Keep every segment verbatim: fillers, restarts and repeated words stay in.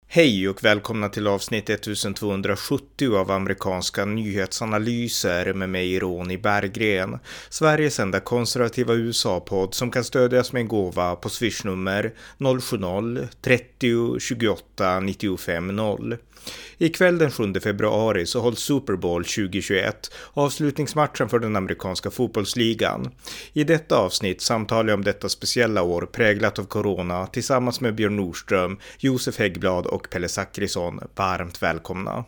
Hej och välkomna till avsnitt ettusentvåhundrasjuttio av amerikanska nyhetsanalyser med mig Ronny Berggren. Sveriges enda konservativa U S A-podd som kan stödjas med en gåva på swishnummer noll sju noll trettio tjugoåtta nittiofem noll. Ikväll den sjunde februari så hålls Super Bowl tjugohundratjugoett, avslutningsmatchen för den amerikanska fotbollsligan. I detta avsnitt samtalar jag om detta speciella år präglat av corona tillsammans med Björn Nordström, Josef Häggblad och Pelle Zackrisson. Varmt välkomna!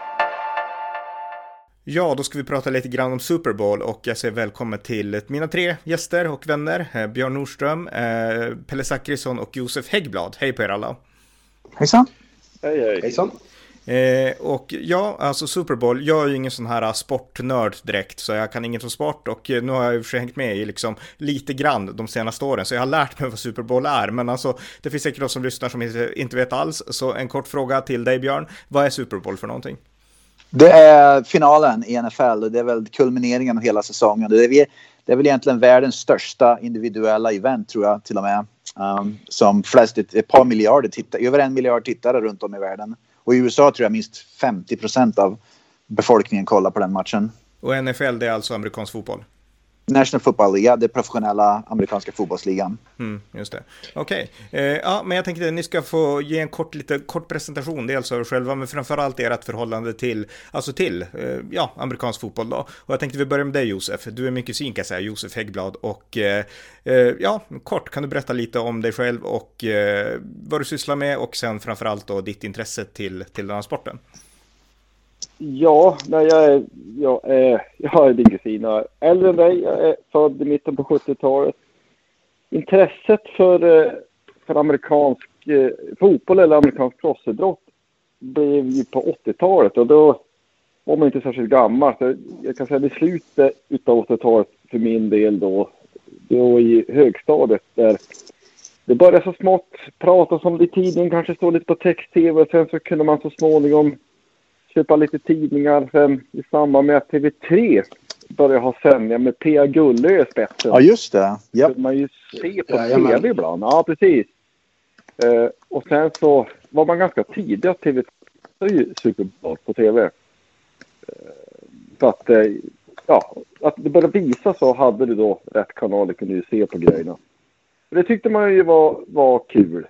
Ja, då ska vi prata lite grann om Super Bowl och jag säger välkommen till mina tre gäster och vänner. Björn Nordström, Pelle Zackrisson och Josef Häggblad. Hej på er alla! Hejsan! Hej, hej! Hejsan! Eh, och ja, alltså Super Bowl, jag är ju ingen sån här sportnörd direkt så jag kan inget om sport och nu har jag ju för hängt med i liksom lite grann de senaste åren så jag har lärt mig vad Super Bowl är, men alltså det finns säkert de som lyssnar som inte, inte vet alls, så en kort fråga till dig Björn, vad är Super Bowl för någonting? Det är finalen i N F L och det är väl kulmineringen av hela säsongen. Det är, det är väl egentligen världens största individuella event tror jag till och med, um, som flest, ett, ett par miljarder tittare, över en miljard tittare runt om i världen. Och i U S A tror jag minst femtio procent av befolkningen kollar på den matchen. Och N F L, det är alltså amerikansk fotboll? National Football League, det professionella amerikanska fotbollsligan. Mm, just det. Okej. Okay. Eh, ja, men jag tänkte att ni ska få ge en kort, lite kort presentation, dels av er själva, men framförallt ert förhållande till, alltså till, eh, ja, amerikansk fotboll då. Och jag tänkte vi börjar med dig Josef. Du är mycket sin kan jag säga, Josef Häggblad. Och eh, eh, ja, kort, kan du berätta lite om dig själv och eh, vad du sysslar med och sen framförallt då ditt intresse till, till den här sporten? Ja, nej, jag, är, jag, är, jag är din kusin. Jag är äldre än dig. Jag är född i mitten på sjuttiotalet. Intresset för, för amerikansk eh, fotboll eller amerikansk crossidrott blev ju på åttiotalet. Och då var man inte särskilt gammal. Så jag kan säga det slutet utav åttiotalet för min del då. Då i högstadiet där det började så smått pratas om det i tidningen. Kanske stå lite på text-tv. Och sen så kunde man så småningom köpa lite tidningar sen i samband med att T V tre började ha sändningar med P A Gullö i spetsen. Ja, just det. Yep. Så man ju se på ja, T V ibland. Ja, precis. Uh, och sen så var man ganska tidig att T V tre Super Bowl på T V. Uh, så att, uh, ja, att det började visa så hade du då rätt kanaler kunde ju se på grejerna. Det tyckte man ju var, var kul.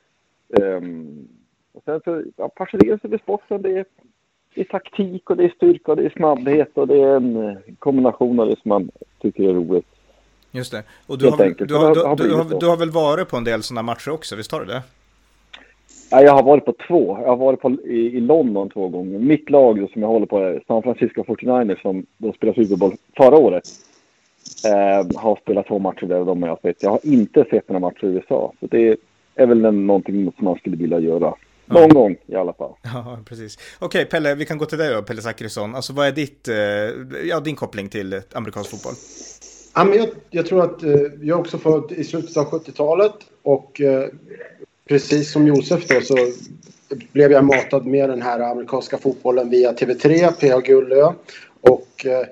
Um, och sen så ja, passionerades över sporten. Det är Det är taktik och det är styrka och det är snabbhet och det är en kombination av det som man tycker är roligt. Just det. Och du har, väl, du, har, du, du, har, du har väl varit på en del sådana matcher också, visst har du det? Ja, jag har varit på två. Jag har varit på, i, i London två gånger. Mitt lag då, som jag håller på är San Francisco fyrtionio ers som då spelade Super Bowl förra året. Eh, har spelat två matcher där och de har jag sett. Jag har inte sett några matcher i U S A. Så det är väl någonting som man skulle vilja göra. Någon ja. gång i alla fall. Ja, precis. Okej, Pelle, vi kan gå till dig då, Pelle Zackrisson. Alltså, vad är ditt, eh, ja, din koppling till amerikansk fotboll? Ja, men jag, jag tror att eh, jag också född i slutet av sjuttiotalet och eh, precis som Josef då så blev jag matad med den här amerikanska fotbollen via T V tre, P A Gullö och eh,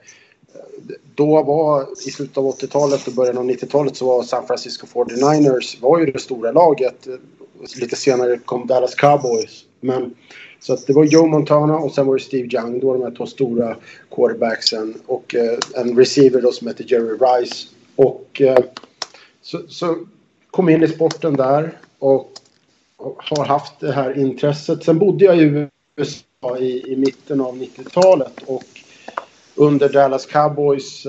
då var i slutet av åttiotalet och början av nittiotalet så var San Francisco fyrtionio ers var ju det stora laget. Lite senare kom Dallas Cowboys. Men, så att det var Joe Montana och sen var det Steve Young. Då var de här två stora quarterbacksen. Och eh, en receiver då som heter Jerry Rice. Och eh, så, så kom in i sporten där. Och, och har haft det här intresset. Sen bodde jag i U S A i, i mitten av nittiotalet. Och under Dallas Cowboys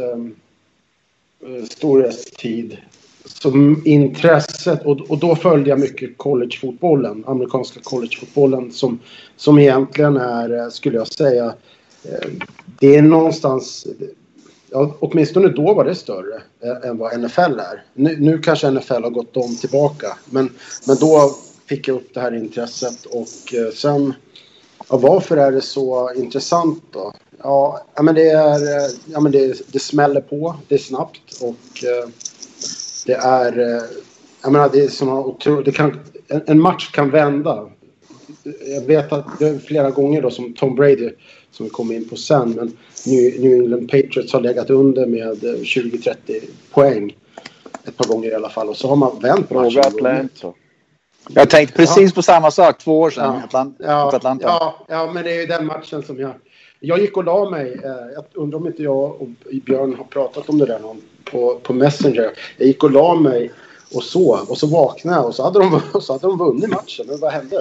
eh, storhetstid. Som intresset och, och då följde jag mycket collegefotbollen, amerikanska collegefotbollen som, som egentligen är, skulle jag säga, det är någonstans, ja, åtminstone då var det större än vad N F L är. Nu, nu kanske N F L har gått om tillbaka, men, men då fick jag upp det här intresset och sen, ja, varför är det så intressant då? Ja, men det är, ja, men det, det smäller på, det är snabbt och det är, jag menar, det är såna otroligt, det kan, en, en match kan vända. Jag vet att det är flera gånger då som Tom Brady, som vi kommer in på sen, men New, New England Patriots har legat under med tjugo trettio poäng ett par gånger i alla fall. Och så har man vänt matchen. Atlanta. Jag tänkte precis ja. på samma sak två år sedan. Ja. Atlant- ja, Atlanta. Ja, ja, men det är ju den matchen som jag... Jag gick och la mig. Jag undrar om inte jag och Björn har pratat om det där någon på, på Messenger. Jag gick och la mig och sov. Och så vaknade jag och så hade de, så hade de vunnit matchen. Men vad hände?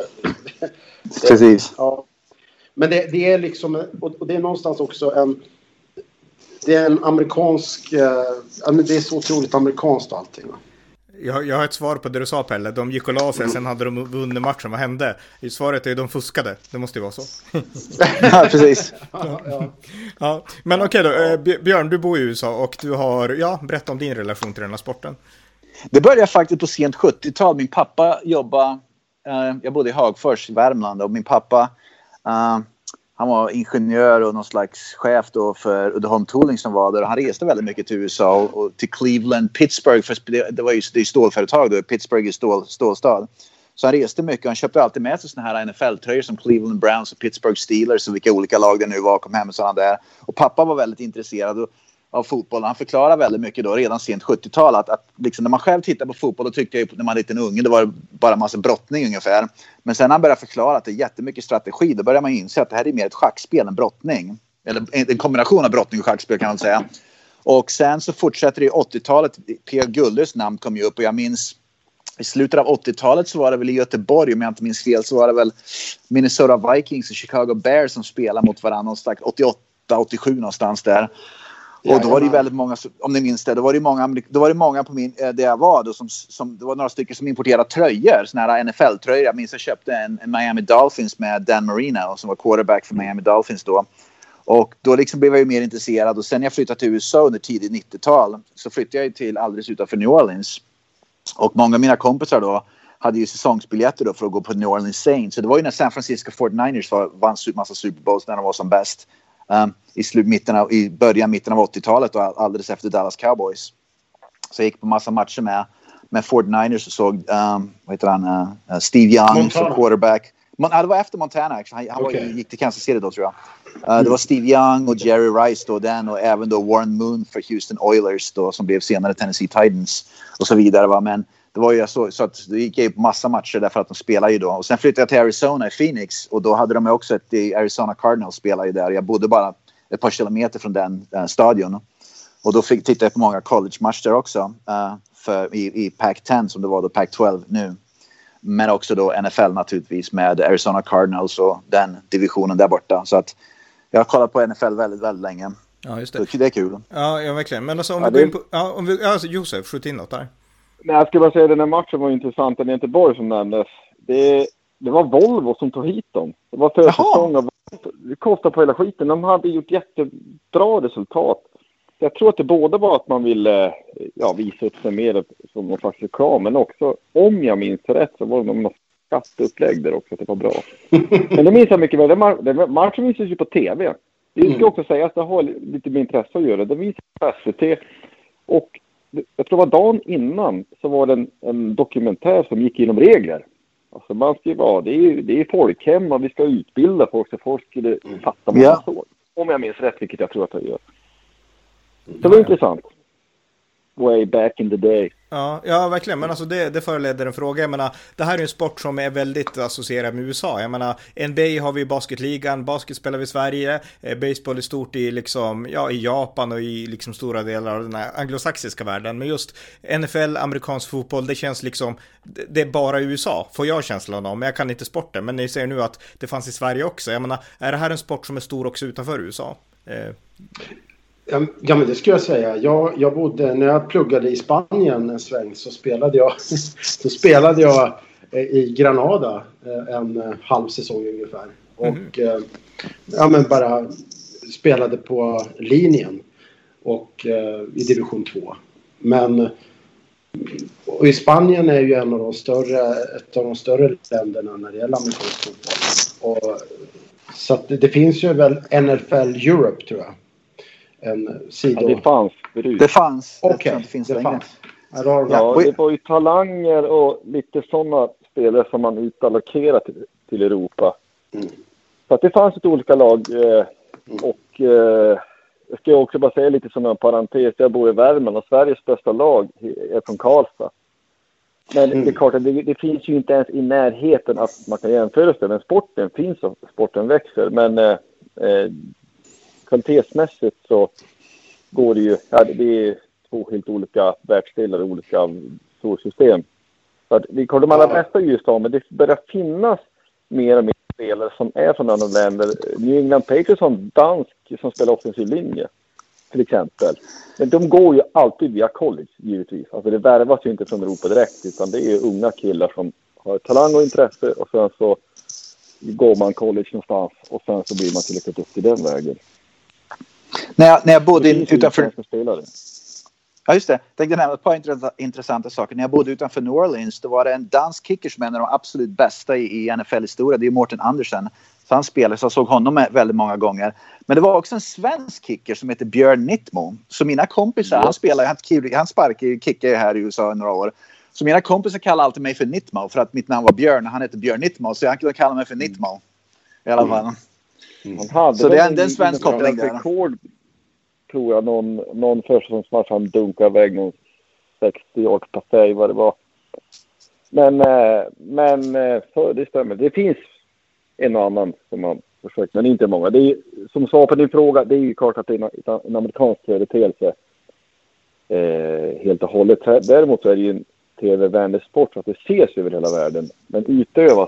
Precis. Ja. Men det, det är liksom... Och det är någonstans också en... Det är en amerikansk... Ja, men det är så otroligt amerikanskt allting, va? Jag, jag har ett svar på det du sa, Pelle. De gick och la sig, sen hade de vunnit matchen. Vad hände? I svaret är att de fuskade. Det måste ju vara så. Ja, precis. Ja, ja. Ja, men okej då. Björn, du bor i U S A och du har... Ja, berätta om din relation till den här sporten. Det började faktiskt på sent sjuttiotal. Min pappa jobbade... Uh, jag bodde i Hagfors, i Värmland. Och min pappa... Uh, han var ingenjör och någon slags chef då för Uddeholm Tooling som var där. Han reste väldigt mycket till U S A och, och till Cleveland, Pittsburgh. För det, det var ju det är stålföretag då. Pittsburgh är stål, stålstad. Så han reste mycket. Han köpte alltid med sig såna här N F L-tröjor som Cleveland Browns och Pittsburgh Steelers och vilka olika lag det nu var. Kom hem med sådana där. Och pappa var väldigt intresserad av fotboll. Han förklarade väldigt mycket då redan sent sjuttiotal att, att liksom när man själv tittar på fotboll, då tyckte jag när man var liten unge, det var bara en massa brottning ungefär. Men sen när han började förklara att det är jättemycket strategi, då börjar man inse att det här är mer ett schackspel än brottning. Eller en kombination av brottning och schackspel kan man säga. Och sen så fortsätter det i åttiotalet. P L Gullers namn kom ju upp och jag minns i slutet av åttiotalet så var det väl i Göteborg, om jag inte minns fel, så var det väl Minnesota Vikings och Chicago Bears som spelade mot varandra någonstans åttioåtta åttiosju någonstans där. Och då var det väldigt många, om ni minns det, då var det många, då var det många på min, där jag var då som, som, det var några stycken som importerade tröjor, såna här N F L-tröjor. Jag minns jag köpte en, en Miami Dolphins med Dan Marino som var quarterback för Miami Dolphins då. Och då liksom blev jag ju mer intresserad och sen när jag flyttade till U S A under tidigt nittiotal så flyttade jag till alldeles utanför New Orleans. Och många av mina kompisar då hade ju säsongsbiljetter då för att gå på New Orleans Saints. Så det var ju när San Francisco forty-niners var, vann en massa Super Bowls när de var som bäst. Um, i, slut, mitten av, i början, mitten av åttiotalet och alldeles efter Dallas Cowboys. Så jag gick på massa matcher med, med forty-niners och såg um, vad heter han, uh, Steve Young som quarterback. Man, ja, det var efter Montana actually. Han, han okay. var, gick till Kansas City då tror jag. Uh, mm. Det var Steve Young och Jerry Rice då, den, och även då Warren Moon för Houston Oilers då, som blev senare Tennessee Titans och så vidare. Va? Men det var ju så, så att det gick ju på massa matcher därför att de spelade ju då. Och sen flyttade jag till Arizona i Phoenix och då hade de också ett i Arizona Cardinals spelade ju där. Jag bodde bara ett par kilometer från den uh, stadion. Och då fick titta på många college-matcher också uh, för, i, i Pac ten som det var då, Pac tolv nu. Men också då N F L naturligtvis med Arizona Cardinals och den divisionen där borta. Så att jag har kollat på N F L väldigt, väldigt länge. Ja, just det. Så det är kul. Ja, ja verkligen. Men alltså om ja, vi det... går in på... Ja, om vi, alltså, Josef, skjut in något där. Nej, jag skulle bara säga att den här matchen var intressant. Den är inte Göteborg som nämndes. Det, det var Volvo som tog hit dem. Det var försäsong av... Det kostade på hela skiten. De hade gjort jättebra resultat. Jag tror att det både var att man ville ja, visa upp sig mer som någon slags reklam, men också, om jag minns rätt, så var det någon skatteupplägg där också, att det var bra. Men det minns jag mycket väl. Den matchen visas ju på tv. Det ska också sägas att det har lite med intresse att göra. Det visas på S V T. Och jag tror det var dagen innan så var det en, en dokumentär som gick inom regler. Alltså man ska ju vara, det är, det är folkhem och vi ska utbilda folk så folk skulle fatta vad man ja. såg. Om jag minns rätt, vilket jag tror att jag gör. Det var intressant. Way back in the day. Ja, ja verkligen. Men alltså det, det föreleder en fråga. Jag menar, det här är en sport som är väldigt associerad med U S A. Jag menar, N B A har vi basketligan, basket spelar vi i Sverige, eh, baseball är stort i, liksom, ja, i Japan och i liksom stora delar av den här anglosaxiska världen. Men just N F L, amerikansk fotboll, det känns liksom, det, det är bara U S A, får jag känslan av. Men jag kan inte sporten. Men ni ser nu att det fanns i Sverige också. Jag menar, är det här en sport som är stor också utanför U S A? Eh, Ja, men det skulle jag säga. Jag, jag bodde, när jag pluggade i Spanien en sväng så spelade jag, så spelade jag i Granada en halv säsong ungefär. Och mm. ja, men bara spelade på linjen och i division två. Men och i Spanien är ju en av de större, ett av de större länderna när det gäller amerikansk fotboll. Och, så att det, det finns ju väl N F L Europe tror jag. En sida. Ja, det fanns förut. Det fanns. Okej, okay. det finns det längre. fanns. Ja, ja, det var ju talanger och lite sådana spelare som man utallokerat till, till Europa. Mm. Så att det fanns ett olika lag eh, mm. och eh, jag ska också bara säga lite som en parentes. Jag bor i Värmland och Sveriges bästa lag är från Karlstad. Men Mm. det är klart att det, det finns ju inte ens i närheten att man kan jämföra sig. Men sporten finns och sporten växer. Men eh, eh, kvalitetsmässigt så går det ju, ja, det är två helt olika världsdelar, olika solsystem. Så att vi kommer de allra bästa i U S A, men det börjar finnas mer och mer spelare som är från andra länder. New England Patriots har en dansk som spelar offensiv linje, till exempel. Men de går ju alltid via college, givetvis. Alltså det värvas ju inte från Europa direkt, utan det är unga killar som har talang och intresse, och sen så går man college någonstans och sen så blir man tillräckligt upp till den vägen. När jag, när jag bodde in, utanför... utanför... Ja, just det. Jag tänkte nämna ett par intressanta saker. När jag bodde utanför New Orleans, då var det en dansk kicker som är en av de absolut bästa i, i N F L-historia. Det är Morten Andersen. Så han spelade, så jag såg honom väldigt många gånger. Men det var också en svensk kicker som heter Björn Nittmo. Så mina kompisar, ja. han spelar, han, han sparkar kicker här i U S A i några år. Så mina kompisar kallar alltid mig för Nittmo, för att mitt namn var Björn och han heter Björn Nittmo. Så jag kunde kalla mig för Nittmo. I alla fall. Mm. Han hade så det är en, en svensk koppling där. Rekord, tror jag, någon, någon försäsongsmatch han dunkade iväg någon sextio år passé, vad det var. Men, äh, men för det stämmer. Det finns en och annan som man försökt, men inte många. Det är, som svar på din fråga, det är ju klart att det är en, en amerikansk företeelse eh, helt och hållet. Däremot så är det ju en tv-vänlig sport så att det ses över hela världen. Men utövas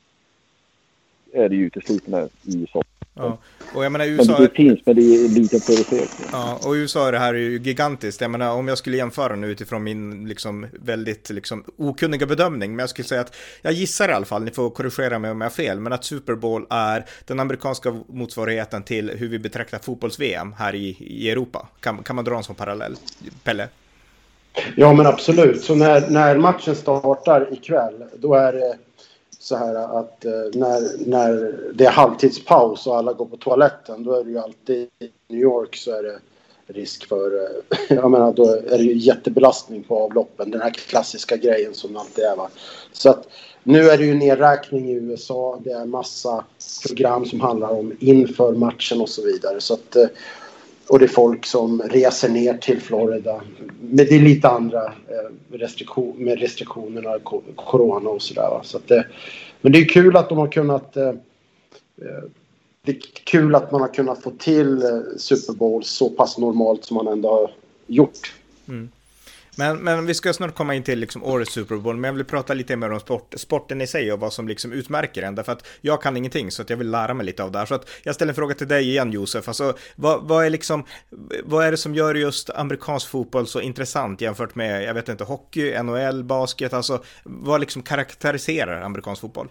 är det ju uteslutande i U S A. Ja. Och jag menar, U S A... Men det finns, men det är en liten företeelse. Ja, och U S A, det här är ju gigantiskt. Jag menar, om jag skulle jämföra nu utifrån min liksom väldigt liksom okunniga bedömning, men jag skulle säga att jag gissar i alla fall, ni får korrigera mig om jag har fel, men att Super Bowl är den amerikanska motsvarigheten till hur vi betraktar fotbolls-V M här i, i Europa. Kan, kan man dra en sån parallell, Pelle? Ja, men absolut. Så när, när matchen startar ikväll, då är det så här att eh, när, när det är halvtidspaus och alla går på toaletten, då är det ju alltid i New York så är det risk för, eh, jag menar, då är det ju jättebelastning på avloppen, den här klassiska grejen som alltid är, va. Så att nu är det ju nedräkning i U S A, det är massa program som handlar om inför matchen och så vidare, så att eh, och det är folk som reser ner till Florida. Men det är lite andra eh, restriktion, med restriktionerna, corona och sådär. Så att det, men det är kul att de har kunnat... Eh, det är kul att man har kunnat få till eh, Super Bowl så pass normalt som man ändå har gjort. Mm. Men, men vi ska snart komma in till liksom årets Super Bowl, men jag vill prata lite mer om sport, sporten i sig och vad som liksom utmärker den, därför att jag kan ingenting, så att jag vill lära mig lite av det här. Så att jag ställer en fråga till dig igen, Josef. Alltså, vad, vad, är liksom, vad är det som gör just amerikansk fotboll så intressant jämfört med, jag vet inte, hockey, N H L, basket, alltså vad liksom karaktäriserar amerikansk fotboll?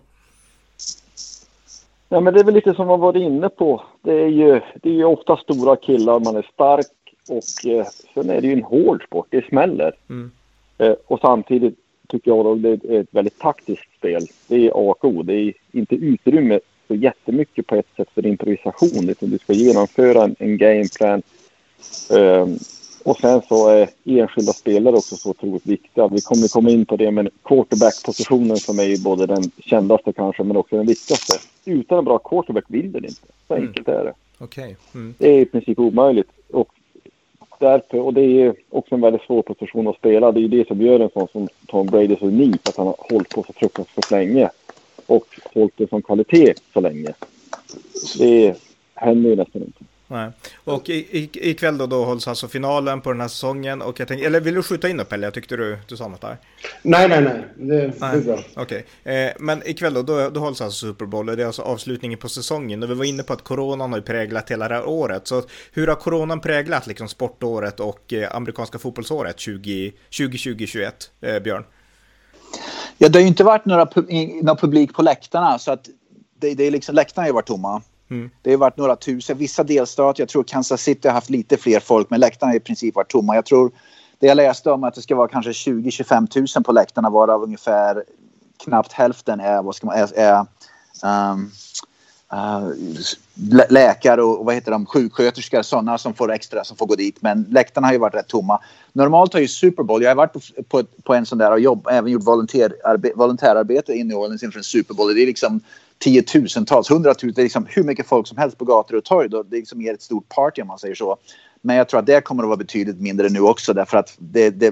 Ja, men det är väl lite som man var inne på. Det är ju, det är ju ofta stora killar, man är stark. Och eh, sen är det ju en hård sport, det smäller. Mm. Eh, och samtidigt tycker jag att det är ett väldigt taktiskt spel. Det är A och O, det är inte utrymme så jättemycket på ett sätt för improvisation. Utan du ska genomföra en, en gameplan. Eh, och sen så är enskilda spelare också så otroligt viktiga. Vi kommer komma in på det, men quarterback-positionen som är ju både den kändaste kanske, men också den viktigaste. Utan en bra quarterback vinner det inte. Så mm. enkelt är det. Okay. Mm. Det är i princip omöjligt. Och därför, och det är också en väldigt svår position att spela. Det är ju det som gör en sån som Tom Brady så unik, att han har hållit på så fruktansvärt för länge och hållit det som kvalitet så länge. Det händer ju nästan inte. Nej. Och i, i, ikväll då, då hålls alltså finalen på den här säsongen, och jag tänkte, eller vill du skjuta in upp, eller jag tyckte du, du sa något där? Nej, nej, nej, det, nej. det är bra. Okej, okay. eh, men ikväll då, då, då hålls alltså Super Bowl, och det är alltså avslutningen på säsongen, och vi var inne på att coronan har ju präglat hela det här året, så hur har coronan präglat liksom sportåret och eh, amerikanska fotbollsåret tjugo tjugo tjugoett, eh, Björn? Ja, det har ju inte varit några, några publik på läktarna, så att det, det är liksom, läktarna har ju varit tomma. Mm. Det har varit några tusen, vissa delstater, jag tror Kansas City har haft lite fler folk, men läktarna har i princip varit tomma. Jag tror, det jag läste om att det ska vara kanske tjugo till tjugofem tusen på läktarna, varav ungefär knappt hälften är, vad ska man, är, är um, uh, läkare och vad heter de, sjuksköterskor, sådana som får extra, som får gå dit, men läktarna har ju varit rätt tomma. Normalt har ju Super Bowl, jag har varit på, på, på en sån där och jobb, även gjort volontärarbete, volontärarbete i New Orleans inför en Super Bowl. Det är liksom tiotusentals, hundratusen, det är liksom hur mycket folk som helst på gator och torg. Då. Det är liksom mer ett stort party om man säger så. Men jag tror att det kommer att vara betydligt mindre nu också, därför att det, det,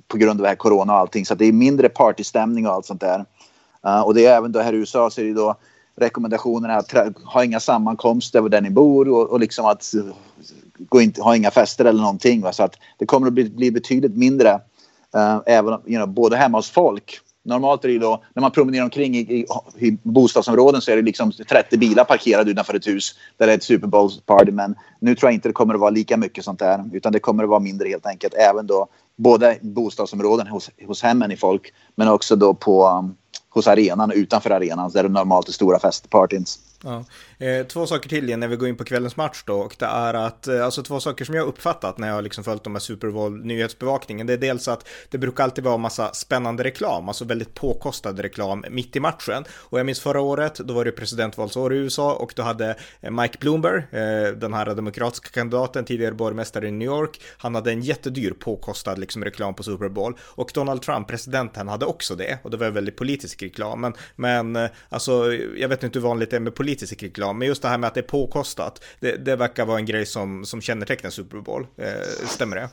på grund av det här corona och allting. Så att det är mindre partystämning och allt sånt där. Uh, och det är även då här i U S A så är det då rekommendationerna att tra- ha inga sammankomster där ni bor och, och liksom att uh, gå in, ha inga fester eller någonting. Va? Så att det kommer att bli, bli betydligt mindre uh, även you know, både hemma hos folk. Normalt är det då, när man promenerar omkring i, i, i bostadsområden så är det liksom trettio bilar parkerade utanför ett hus där det är ett Super Bowl party. Men nu tror jag inte det kommer att vara lika mycket sånt där, utan det kommer att vara mindre helt enkelt. Även då både bostadsområden hos, hos hemmen i folk, men också då på um, hos arenan och utanför arenan där det normalt är stora festpartins. Ja. Eh, två saker till igen när vi går in på kvällens match då, och det är att eh, alltså två saker som jag har uppfattat när jag har liksom följt de här Super Bowl nyhetsbevakningen, det är dels att det brukar alltid vara en massa spännande reklam, alltså väldigt påkostad reklam mitt i matchen, och jag minns förra året, då var det presidentvalsår i U S A och då hade Mike Bloomberg, eh, den här demokratiska kandidaten, tidigare borgmästare i New York, han hade en jättedyr påkostad liksom reklam på Super Bowl, och Donald Trump, presidenten, hade också det, och det var väldigt politisk reklam, men, men eh, alltså jag vet inte hur vanligt det är med politisk reklam, men just det här med att det är påkostat, det, det verkar vara en grej som, som kännetecknar Super Bowl. Eh, stämmer det?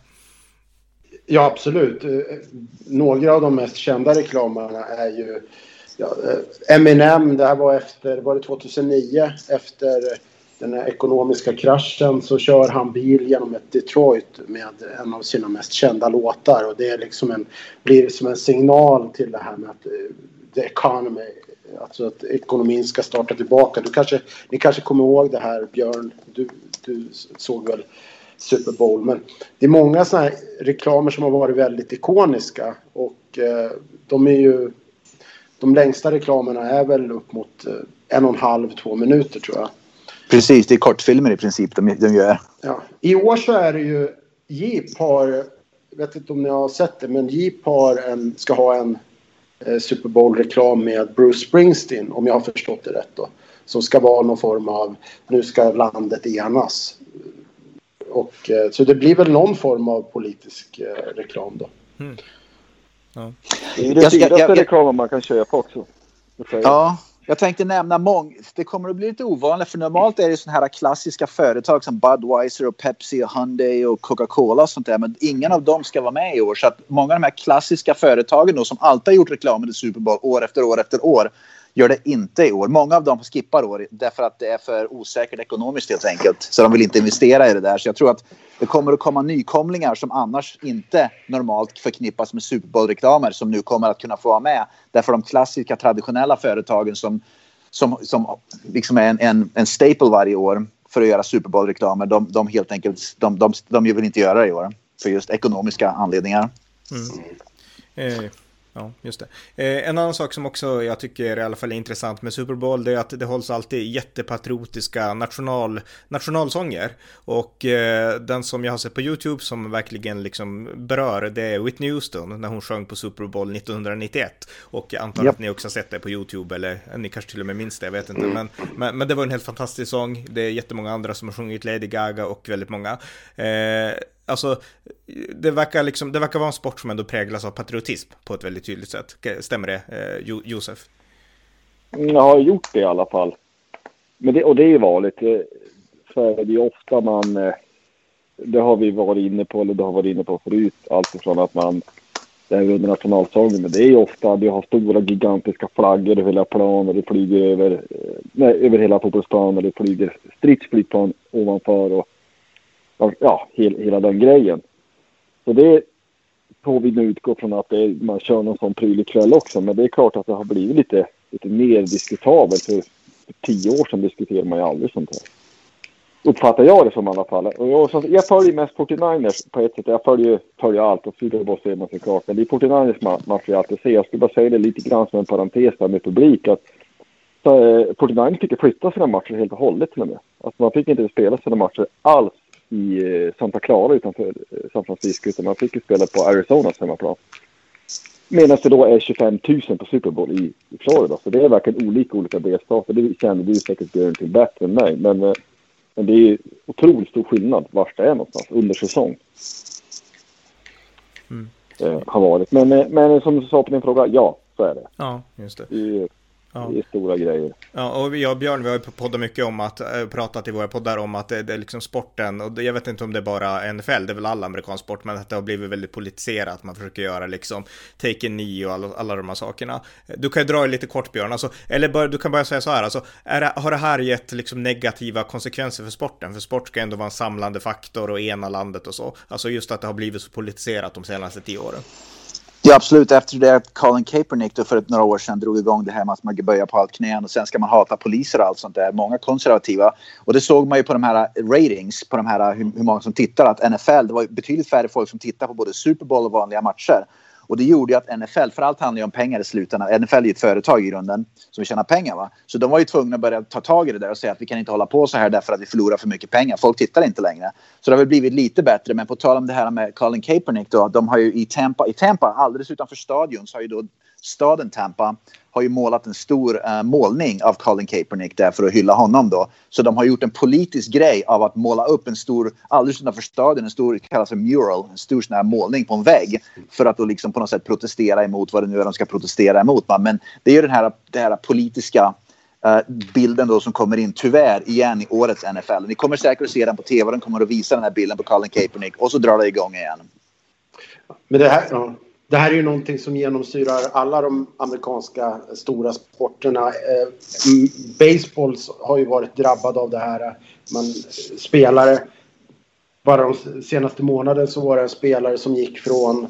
Ja, absolut. Några av de mest kända reklamerna är ju ja, Eminem, det här var efter, var det tjugohundranio, efter den här ekonomiska kraschen så kör han bil genom ett Detroit med en av sina mest kända låtar, och det är liksom en, blir som en signal till det här med att the economy, alltså att ekonomin ska starta tillbaka. Du kanske, ni kanske kommer ihåg det här, Björn, du, du såg väl Super Bowl, men det är många såna här reklamer som har varit väldigt ikoniska, och eh, de är ju de längsta reklamerna är väl upp mot eh, en och en halv, två minuter tror jag. Precis, det är kortfilmer i princip de, de gör. Ja. I år så är det ju Jeep har, jag vet inte om ni har sett det, men Jeep har en, ska ha en eh, Super Bowl-reklam med Bruce Springsteen, om jag har förstått det rätt då. Som ska vara någon form av, nu ska landet enas. Och, eh, så det blir väl någon form av politisk eh, reklam då. Mm. Ja. Det är det dyraste reklamen man kan köpa också. Ja. Jag tänkte nämna många, det kommer att bli lite ovanligt, för normalt är det såna här klassiska företag som Budweiser och Pepsi och Hyundai och Coca-Cola och sånt där, men ingen av dem ska vara med i år, så att många av de här klassiska företagen då, som alltid har gjort reklam i Super Bowl år efter år efter år, gör det inte i år. Många av dem skippar år därför att det är för osäkert ekonomiskt helt enkelt, så de vill inte investera i det där. Så jag tror att det kommer att komma nykomlingar som annars inte normalt förknippas med Super Bowl-reklamer, som nu kommer att kunna få vara med. Därför de klassiska traditionella företagen som, som, som liksom är en, en, en staple varje år för att göra Super Bowl-reklamer, de, de helt enkelt de, de, de vill inte göra det i år för just ekonomiska anledningar. Mm. Eh. Ja, just det. Eh, en annan sak som också jag tycker i alla fall är intressant med Super Bowl, det är att det hålls alltid jättepatriotiska national, nationalsånger. Och eh, den som jag har sett på YouTube som verkligen liksom berör, det är Whitney Houston när hon sjöng på Super Bowl nittonhundranittioett. Och jag antar yep. att ni också har sett det på YouTube, eller ni kanske till och med minns det, jag vet inte. Men, men, men det var en helt fantastisk sång. Det är jättemånga andra som har sjungit, Lady Gaga och väldigt många. Eh, Alltså, det verkar, liksom, det verkar vara en sport som ändå präglas av patriotism på ett väldigt tydligt sätt. Stämmer det, eh, jo- Josef? Jag har gjort det i alla fall. Men det, och det är ju vanligt. För det är ofta man, det har vi varit inne på, eller det har varit inne på förut, allt ifrån att man, det är under nationalsången, men det är ju ofta, det har stora gigantiska flaggor över hela planen, och det flyger över, nej, över hela fotbollsplanen, och det flyger stridsflygplan ovanför, och ja, hela, hela den grejen. Så det får vi nu utgå från att det är, man kör någon sån prylig kväll också. Men det är klart att det har blivit lite, lite mer diskutabelt. För, för tio år sedan diskuterade man ju aldrig sånt här. Uppfattar jag det som i alla fall. Och jag, jag följer mest fyrtionioers på ett sätt. Jag följer, följer allt, och Super Bowl ser man såklart. Men det är fyrtionioers match jag alltid ser. Jag skulle bara säga det lite grann som en parentes där med publik. Att så, eh, fyrtionioers fick flytta sina matcher helt och hållet till och med. Alltså man fick inte spela sina matcher alls i Santa Clara utanför San Francisco, utan man fick ju spela på Arizonas hemmaplan. Medan det då är tjugofem tusen på Super Bowl i, i Florida. Så det är verkligen olika olika delstater. Det känner du säkert Björn till bättre än mig. Men, men det är otroligt stor skillnad vart det är någonstans under säsong. Mm. Eh, har varit. Men, men som du sa på din fråga, ja, så är det. Ja, just det. I, Ja. Det är stora grejer. Ja, och jag och Björn, vi har ju poddat mycket om att, äh, pratat i våra poddar om att det, det är liksom sporten, och det, jag vet inte om det är bara N F L, det är väl all amerikansk sport, men att det har blivit väldigt politiserat, man försöker göra liksom take a knee och alla, alla de här sakerna. Du kan ju dra lite kort, Björn, alltså, eller bara, du kan bara säga så här, alltså, är det, har det här gett liksom negativa konsekvenser för sporten? För sport ska ändå vara en samlande faktor och ena landet och så, alltså just att det har blivit så politiserat de senaste tio åren. Ja, absolut. Efter det att Colin Kaepernick då för ett några år sedan drog igång det här med att man böja på allt knän och sen ska man hata poliser och allt sånt där. Många konservativa. Och det såg man ju på de här ratings, på de här hur, hur många som tittar, att N F L, det var betydligt färre folk som tittar på både Super Bowl och vanliga matcher. Och det gjorde ju att N F L, för allt handlar ju om pengar i slutändan. N F L är ju ett företag i grunden som tjänar pengar, va? Så de var ju tvungna att börja ta tag i det där och säga att vi kan inte hålla på så här därför att vi förlorar för mycket pengar. Folk tittar inte längre. Så det har väl blivit lite bättre. Men på tal om det här med Colin Kaepernick då, de har ju i Tampa, i Tampa alldeles utanför stadion så har ju då staden Tampa har ju målat en stor uh, målning av Colin Kaepernick där för att hylla honom då. Så de har gjort en politisk grej av att måla upp en stor, alldeles utanför stadion, en stor, kallas för mural, en stor sån här målning på en vägg för att då liksom på något sätt protestera emot vad det nu är de ska protestera emot. Men det är ju den här, den här politiska uh, bilden då som kommer in tyvärr igen i årets N F L. Ni kommer säkert att se den på tv, den kommer att visa den här bilden på Colin Kaepernick och så drar det igång igen. Men det här... Ja. Det här är ju någonting som genomsyrar alla de amerikanska stora sporterna. Eh, baseball har ju varit drabbad av det här. Man, spelare, bara de senaste månaden så var det en spelare som gick från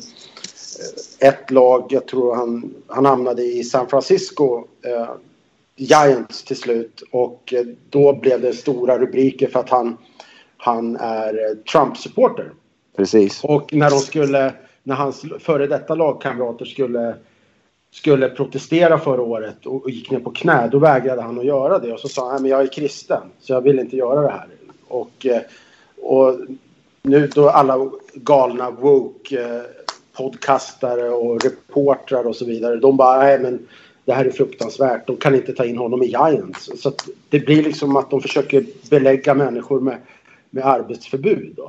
ett lag, jag tror han, han hamnade i San Francisco, eh, Giants till slut. Och eh, då blev det stora rubriker för att han, han är Trump-supporter. Precis. Och när de skulle... När hans före detta lagkamrater skulle, skulle protestera förra året och, och gick ner på knä, då vägrade han att göra det. Och så sa han, men jag är kristen så jag vill inte göra det här. Och, och nu då alla galna woke podcastare och reportrar och så vidare, de bara, nej men det här är fruktansvärt. De kan inte ta in honom i Giants. Så att det blir liksom att de försöker belägga människor med, med arbetsförbud då.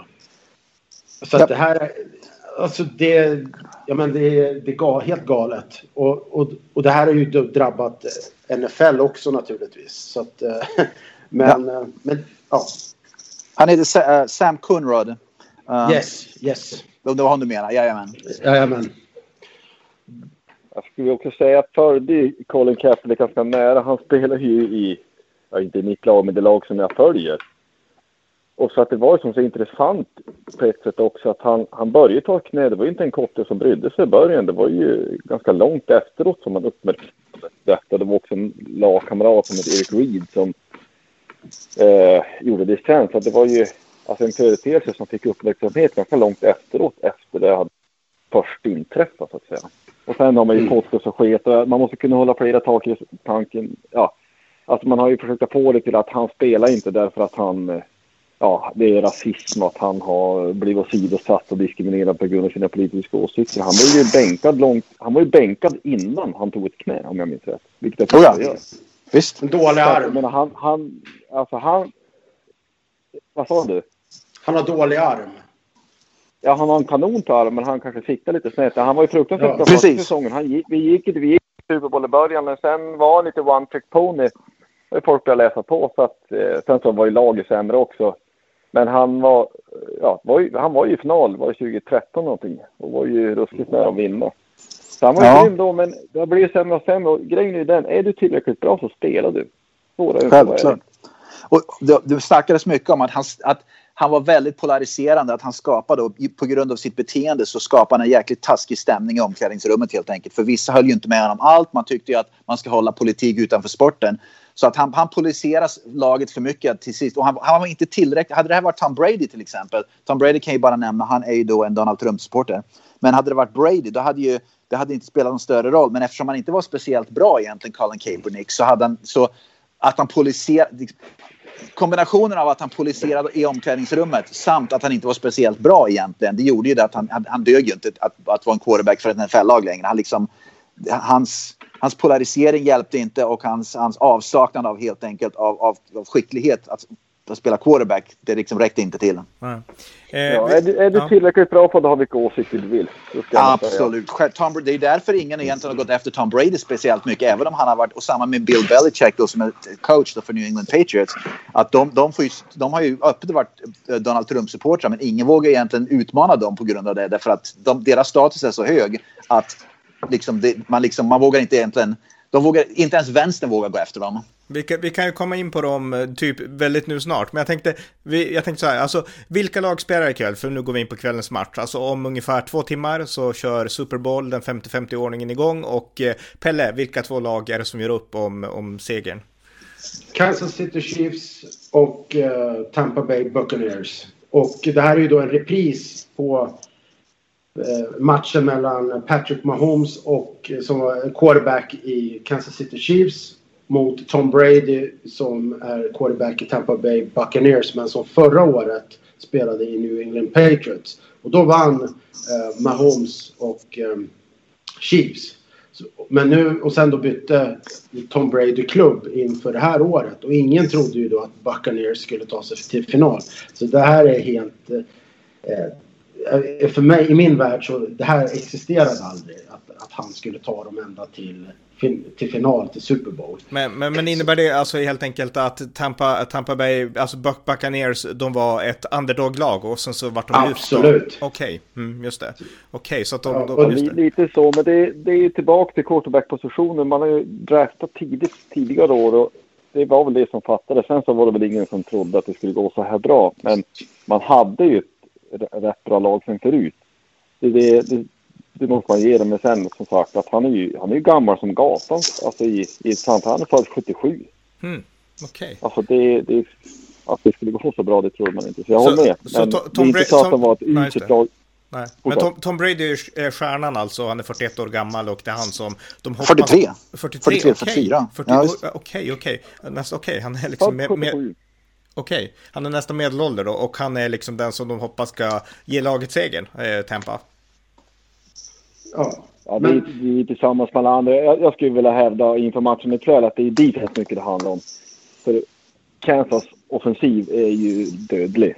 Så att det här... Alltså det, ja men det, det är gal, helt galet. Och, och, och det här har ju drabbat N F L också naturligtvis. Så att, men, ja. men ja. Han heter uh, Sam Coonrod. Um, yes, yes. Det var han du menar, jajamän. Jajamän. Jag skulle också säga att följde Colin Kaepernick ganska nära. Han spelar ju i, ja, inte i mitt lag, men det lag som jag följer. Och så att det var som så intressant på ett sätt också att han, han började ta knä. Det var ju inte en kotte som brydde sig i början. Det var ju ganska långt efteråt som man uppmärksammade detta. Det var också en lagkamrat som heter Eric Reed som eh, gjorde det sen. Så det var ju alltså en företeelse som fick uppmärksamhet ganska långt efteråt efter det hade först inträffat så att säga. Och sen har man ju fått det så sket. Man måste kunna hålla flera tak i tanken. Ja, alltså man har ju försökt få det till att han spelar inte därför att han... Ja, det är rasism att han har blivit sidosatt och diskriminerad på grund av sina politiska åsikter. Han var ju bänkad långt, han var ju bänkad innan han tog ett knä, om jag minns rätt. Vilket jag oh ja. Gör. Visst. En dålig arm. Men han, han, alltså han, vad sa du? Han har dålig arm. Ja, han har en kanon på armen, men han kanske siktade lite snett. Han var ju fruktansvärt ja, första säsongen. Han gick, vi gick inte, vi gick i Super Bowl i början, men sen var lite one trick pony. Och folk började läsa på, så att eh, sen så var ju laget sämre också. Men han var, ja, var ju, han var ju i final, var tjugo tretton någonting. Och var ju ruskigt nära att vinna. Så han var ju grym då, men det blir ju sämre och sämre. Och grejen är ju den, är du tillräckligt bra så spelar du. Självklart. Och det, det snackades mycket om att han, att han var väldigt polariserande. Att han skapade, och på grund av sitt beteende så skapade han en jäkligt taskig stämning i omklädningsrummet helt enkelt. För vissa höll ju inte med honom allt. Man tyckte ju att man ska hålla politik utanför sporten. Så att han, han polariseras laget för mycket till sist. Och han, han var inte tillräckligt. Hade det här varit Tom Brady till exempel. Tom Brady kan ju bara nämna. Han är ju då en Donald Trump-supporter. Men hade det varit Brady då hade ju det hade inte spelat någon större roll. Men eftersom han inte var speciellt bra egentligen, Colin Kaepernick, så hade han så att han polariserade. Kombinationen av att han polariserade i omklädningsrummet samt att han inte var speciellt bra egentligen. Det gjorde ju det att han, han dög ju inte att, att vara en quarterback för ett N F L-lag längre. Han liksom, hans, hans polarisering hjälpte inte och hans, hans avsaknad av helt enkelt av, av, av skicklighet. Att, att spela quarterback. Det liksom räckte inte till. Mm. Eh, ja, är du, är du tillräckligt bra för att ha vilka åsikter du vill? Absolut. Tom, det är därför ingen egentligen har gått efter Tom Brady speciellt mycket. Även om han har varit, och samma med Bill Belichick då, som är coach då för New England Patriots. Att de, de, får ju, de har ju öppet varit Donald Trump-supportrar, men ingen vågar egentligen utmana dem på grund av det. Därför att de, deras status är så hög att liksom det, man, liksom, man vågar inte egentligen... De vågar, inte ens vänstern vågar gå efter dem. Vi kan, vi kan ju komma in på dem typ väldigt nu snart. Men jag tänkte, vi, jag tänkte så här, alltså vilka lag spelar ikväll? För nu går vi in på kvällens match. Alltså om ungefär två timmar så kör Super Bowl, den femtio-femtio-ordningen igång. Och eh, Pelle, vilka två lag är det som gör upp om, om segern? Kansas City Chiefs och uh, Tampa Bay Buccaneers. Och det här är ju då en repris på matchen mellan Patrick Mahomes och som var quarterback i Kansas City Chiefs mot Tom Brady som är quarterback i Tampa Bay Buccaneers, men som förra året spelade i New England Patriots. Och då vann eh, Mahomes och eh, Chiefs. Så, men nu, och sen då bytte Tom Brady klubb inför det här året. Och ingen trodde ju då att Buccaneers skulle ta sig till final. Så det här är helt... Eh, för mig, i min värld, så det här existerade aldrig att, att han skulle ta dem ända till, till final, till Super Bowl. Men, men, men innebär det alltså helt enkelt att Tampa, Tampa Bay, alltså Buccaneers, de var ett underdog-lag och sen så vart de absolut. Okej, okay. mm, just det. Okej, okay, så att de... Ja, de just det. Lite så, men det, det är ju tillbaka till quarterback-positionen. Man har ju draftat tidigt, tidigare år och det var väl det som fattades. Sen så var det väl ingen som trodde att det skulle gå så här bra. Men man hade ju rätt bra lag sen förut. Det, det, det, det måste man ge dem, men sen som sagt att han är ju, han är ju gammal som gatan, alltså i, i han är född sjuttiosju. Mm, okej. Okay. Alltså det, det, att det skulle gå så bra, det tror man inte. Så jag så, håller med. Så men Tom, det är inte så att de var ett uselt lag. Nej. Men Tom, Tom Brady är stjärnan alltså, han är fyrtioett år gammal och det är han som de hoppas... fyrtiotre. fyrtiotre, fyrtiotre, fyrtiofyra. Okej, okej. Okej, han är liksom... Med, med, Okej, okay. Han är nästan medelålder då och han är liksom den som de hoppas ska ge laget segern, eh, Tampa. Ja, ja men... det, är, det är tillsammans med alla andra. Jag, jag skulle vilja hävda inför matchen ikväll att det är defense mycket det handlar om. För Kansas offensiv är ju dödlig.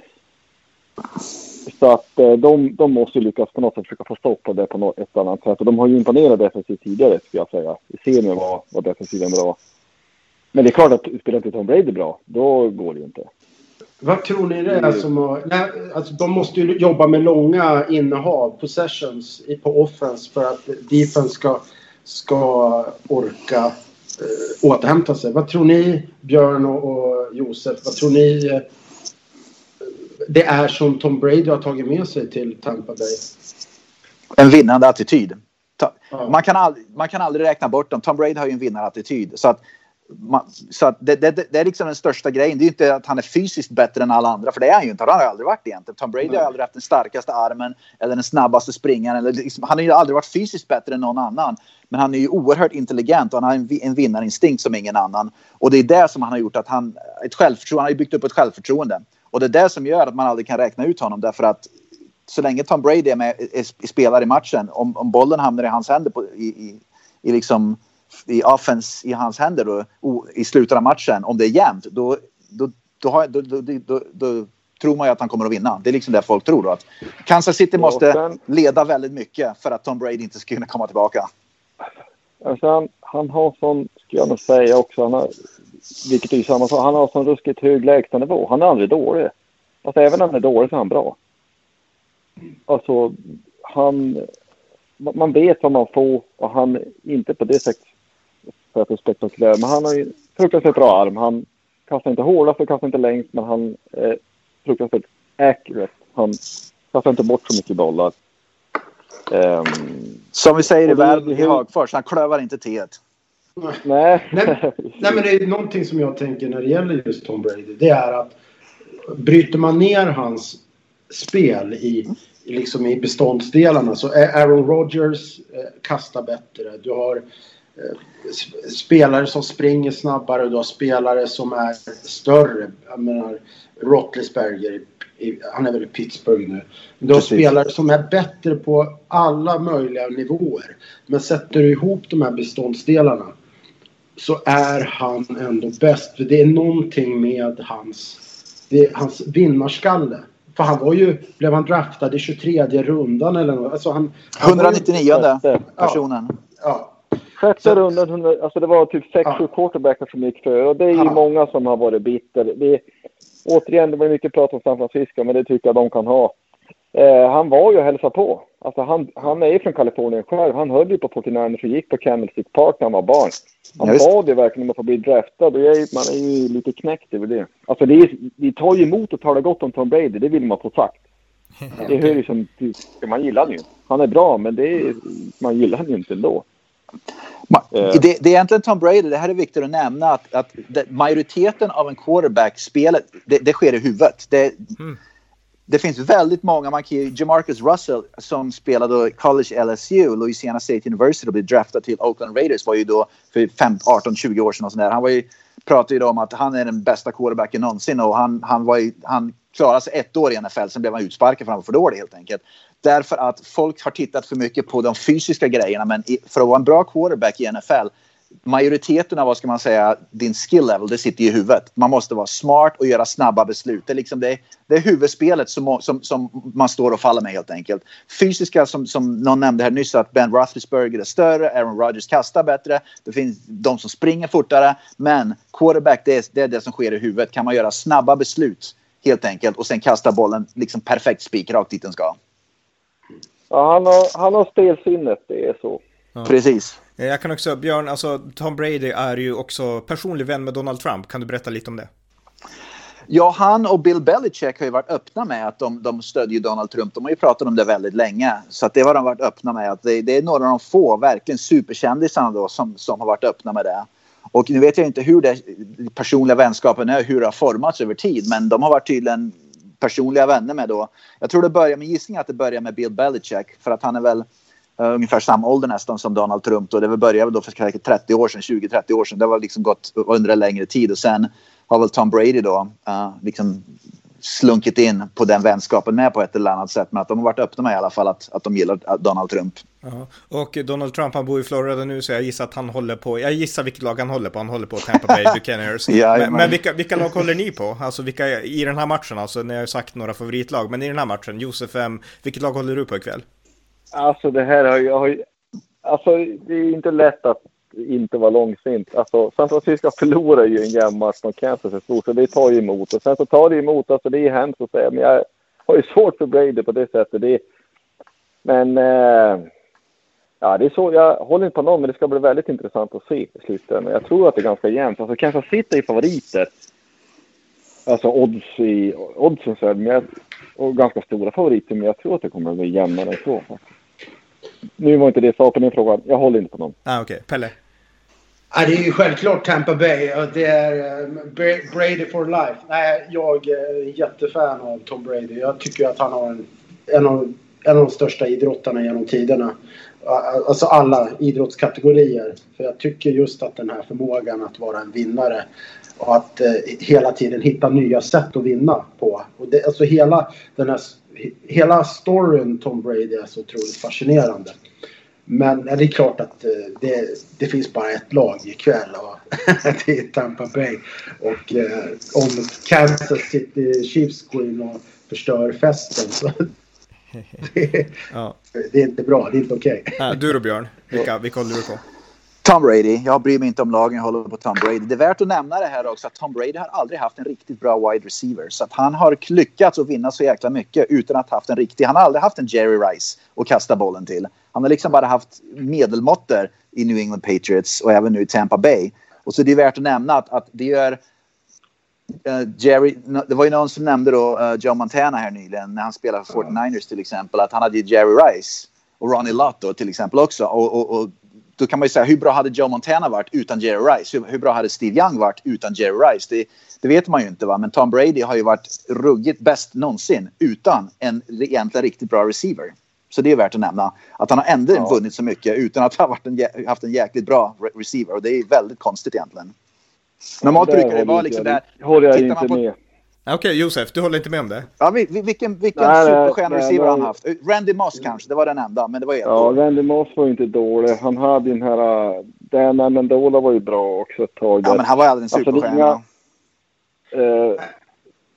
Så att de, de måste lyckas på något sätt försöka få stopp på det på något, ett annat sätt. Och de har ju imponerat defensivt tidigare, skulle jag säga. I serien var, var defensiven bra. Men det är klart att spelar inte Tom Brady bra, då går det ju inte. Vad tror ni det är som har... Nej, alltså de måste ju jobba med långa innehav, possessions på offense för att defense ska, ska orka eh, återhämta sig. Vad tror ni, Björn och, och Josef, vad tror ni eh, det är som Tom Brady har tagit med sig till Tampa Bay? En vinnande attityd. Ja. Man kan aldrig, man kan aldrig räkna bort dem. Tom Brady har ju en vinnarattityd. Så att Man, så att det, det, det är liksom den största grejen. Det är ju inte att han är fysiskt bättre än alla andra, för det är han ju inte. Han har aldrig varit egentligen. Tom Brady har aldrig haft den starkaste armen eller den snabbaste springaren. Eller liksom, han har ju aldrig varit fysiskt bättre än någon annan. Men han är ju oerhört intelligent och han har en, en vinnarinstinkt som ingen annan. Och det är det som han har gjort att han, ett självförtroende, han har ju byggt upp ett självförtroende. Och det är det som gör att man aldrig kan räkna ut honom, därför att så länge Tom Brady är med, är, är spelar i matchen, om, om bollen hamnar i hans händer på, i, i, i liksom i offense i hans händer då, o, i slutet av matchen, om det är jämnt, då, då, då, har, då, då, då, då, då tror man ju att han kommer att vinna. Det är liksom det folk tror då, att Kansas City måste sen, leda väldigt mycket för att Tom Brady inte ska kunna komma tillbaka. Alltså han, han har sån, skulle jag nog säga också, han har, vilket är ju samma sak, han har sån ruskigt hög lägstanivå. Han är aldrig dålig. Alltså även när han är dålig så är han bra. Alltså han, man vet vad man får och han inte på det sättet för att det är spektakulär, men han har ju fruktansvärt bra arm. Han kastar inte hårdast, han kastar inte längst, men han är fruktansvärt accurate. Han kastar inte bort så mycket bollar. Um, Som vi säger i världen i Hagfors, han klövar inte teet. Nej. nej. Nej, men det är någonting som jag tänker när det gäller just Tom Brady. Det är att bryter man ner hans spel i, liksom i beståndsdelarna, så är Aaron Rodgers eh, kastar bättre. Du har eh, spelare som springer snabbare. Du har spelare som är större. Jag menar, Roethlisberger, han är väl i Pittsburgh nu. Du har spelare som är bättre på alla möjliga nivåer. Men sätter du ihop de här beståndsdelarna så är han ändå bäst. För det är någonting med hans det är hans vinnarskalle. För han var ju, blev han draftad i tjugotredje rundan eller något. Alltså han, han etthundranittionionde personen. Ja. ja. Sjätte rundan, alltså det var typ sex sju ja. quarterbackar som gick för. Och det är ju ja. många som har varit bitter. Det, återigen, det var mycket prat om San Francisco, men det tycker jag de kan ha. Eh, han var ju och hälsade på. Alltså han, han är ju från Kalifornien själv. Han höll ju på fyrtionio och gick på Candlestick Park när han var barn. Han bad ju verkligen om att få bli draftad. Och är, man är ju lite knäckt över det. Alltså det är, vi tar ju emot och talar gott om Tom Brady. Det vill man få sagt. Det är ju som, man gillar han ju. Han är bra, men det är, man gillar han ju inte ändå. Det, det är egentligen Tom Brady, det här är viktigt att nämna att, att det, majoriteten av en quarterback-spelet, det, det sker i huvudet. Det, mm. det finns väldigt många, man kan ju, Jamarcus Russell som spelade college L S U, Louisiana State University, och blev draftad till Oakland Raiders var ju då för femton, arton, tjugo år sedan och sådär. Han var ju, pratade ju om att han är den bästa quarterbacken någonsin och han, han, var ju, han klarade sig ett år i N F L, sen blev han utsparkad för han var för dålig helt enkelt. Därför att folk har tittat för mycket på de fysiska grejerna, men för att vara en bra quarterback i N F L, majoriteten av, vad ska man säga, din skill level, det sitter i huvudet. Man måste vara smart och göra snabba beslut. Det är, liksom det, det är huvudspelet som, som, som man står och faller med helt enkelt. Fysiska, som, som någon nämnde här nyss, att Ben Roethlisberger är större, Aaron Rodgers kastar bättre, det finns de som springer fortare, men quarterback, det är, det är det som sker i huvudet. Kan man göra snabba beslut helt enkelt och sen kasta bollen liksom perfekt spik rakt dit den ska. Ja, han har, han har spelsinnet, det är så. Ja. Precis. Jag kan också, Björn, alltså Tom Brady är ju också personlig vän med Donald Trump. Kan du berätta lite om det? Ja, han och Bill Belichick har ju varit öppna med att de, de stödjer Donald Trump. De har ju pratat om det väldigt länge. Så att det har de varit öppna med. Att det, det är några av de få, verkligen superkändisarna då, som, som har varit öppna med det. Och nu vet jag inte hur det personliga vänskapen är, hur det har formats över tid. Men de har varit tydligen personliga vänner med då. Jag tror det börjar med gissning att det börjar med Bill Belichick. För att han är väl uh, ungefär samma ålder nästan som Donald Trump. Och det började väl då för kanske trettio år sedan, tjugo trettio år sedan. Det var liksom gått under en längre tid. Och sen har väl Tom Brady då uh, liksom slunkit in på den vänskapen med på ett eller annat sätt. Men att de har varit öppna med i alla fall att, att de gillar Donald Trump. Ja. Och Donald Trump, han bor i Florida nu, så jag gissar att han håller på, jag gissar vilket lag han håller på, han håller på Tampa Bay Buccaneers. ja, men men vilka, vilka lag håller ni på? Alltså vilka i den här matchen, alltså när jag har sagt några favoritlag, men i den här matchen, Josef, um, vilket lag håller du på ikväll? Alltså det här har jag, har ju, alltså det är inte lätt att inte vara långsint. Alltså San Francisco förlorar ju en jämn match mot Kansas är stor, så det tar ju emot. Och sen så tar det emot, alltså det är hemskt att säga, men jag har ju svårt för Brady på det sättet. Det är, men eh, ja, det är så, jag håller inte på någon, men det ska bli väldigt intressant att se i slutet. Men jag tror att det är ganska jämnt. Alltså Kansas City i favoriter. Alltså odds i oddsen så är det, och ganska stora favoriter, men jag tror att det kommer att bli jämnare än så. Nu var inte det svar på din fråga. Jag håller inte på någon. Ah, okej. Okay. Pelle? Ja, det är ju självklart Tampa Bay. Det är Brady for life. Nej, jag är jättefan av Tom Brady. Jag tycker att han har en, en, av, en av de största idrottarna genom tiderna. Alltså alla idrottskategorier. För jag tycker just att den här förmågan att vara en vinnare och att eh, hela tiden hitta nya sätt att vinna på. Och det, alltså hela den här hela storyn Tom Brady är så otroligt fascinerande. Men det är klart att det, det finns bara ett lag ikväll och det är Tampa Bay. Och eh, om Kansas City Chiefs går in och förstör festen så det, ja. det är inte bra, det är inte okej. Okay. Ja, du då Björn, vilka, vilka håller du på? Tom Brady. Jag bryr mig inte om lagen, jag håller på Tom Brady. Det är värt att nämna det här också att Tom Brady har aldrig haft en riktigt bra wide receiver. Så att han har lyckats att vinna så jäkla mycket utan att ha haft en riktig... Han har aldrig haft en Jerry Rice att kasta bollen till. Han har liksom bara haft medelmåtter i New England Patriots och även nu i Tampa Bay. Och så är det värt att nämna att, att det gör... Uh, Jerry, det var ju någon som nämnde då uh, Joe Montana här nyligen när han spelade för fyrtionio ers till exempel, att han hade Jerry Rice och Ronnie Lott då, till exempel också. Och... och, och då kan man ju säga, hur bra hade Joe Montana varit utan Jerry Rice? Hur, hur bra hade Steve Young varit utan Jerry Rice? Det, det vet man ju inte, va? Men Tom Brady har ju varit ruggigt bäst någonsin utan en egentligen riktigt bra receiver. Så det är värt att nämna. Att han har ändå ja. vunnit så mycket utan att ha varit en, haft en jäkligt bra receiver. Och det är väldigt konstigt egentligen. Normalt brukar det vara liksom där... Håller jag inte på, med. Okej, okay, Josef, du håller inte med om det? Ja, vilken, vilken superstjärn-receiver han haft? Randy Moss kanske, det var den enda, men det var helt Ja, dålig. Randy Moss var ju inte dålig. Han hade den här... Dan Amendola var ju bra också ett tag. Ja, men han var aldrig en superstjärna. Alltså, inga, eh,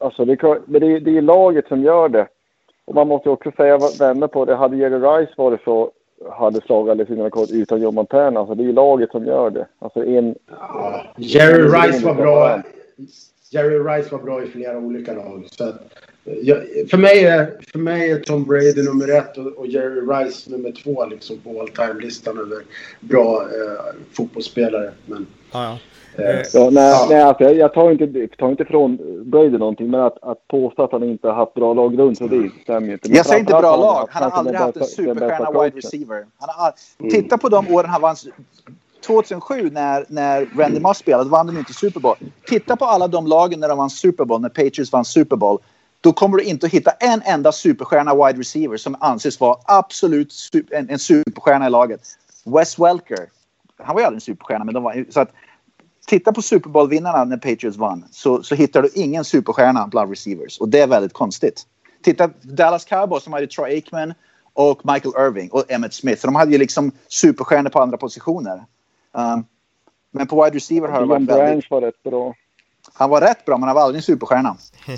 alltså det, kan, men det, det är laget som gör det. Och man måste också säga, vända på det, hade Jerry Rice varit så, hade slagit sina kort utan Joe Montana. Alltså det är laget som gör det. Alltså en... Ja, Jerry Rice var bra. Jerry Rice var bra i flera olika lag. Så att, ja, för, mig är, för mig är Tom Brady nummer ett och, och Jerry Rice nummer två liksom på all-time-listan över bra eh, fotbollsspelare. Men, ja, ja. Eh, ja, nej, ja. nej alltså, jag, jag tar inte, tar inte från Brady någonting, men att, att påstå att han inte har haft bra lag runt, så det stämmer ju inte. Men jag säger inte bra lag. Han har aldrig haft en superstjärna wide receiver. Han har, mm. Titta på de åren han vann tjugohundrasju när, när Randy Moss spelade, vann de inte Super Bowl. Titta på alla de lagen när de vann Super Bowl, när Patriots vann Super Bowl. Då kommer du inte att hitta en enda superstjärna wide receiver som anses vara absolut super, en, en superstjärna i laget. Wes Welker, han var ju aldrig en superstjärna, men de var så att titta på Super Bowl-vinnarna när Patriots vann, så, så hittar du ingen superstjärna bland receivers. Och det är väldigt konstigt. Titta Dallas Cowboys som hade Troy Aikman och Michael Irving och Emmitt Smith. Så de hade ju liksom superstjärnor på andra positioner. Um, men på wide receiver har det varit väldigt... var rätt bra. Han var rätt bra, men han var aldrig en superstjärna.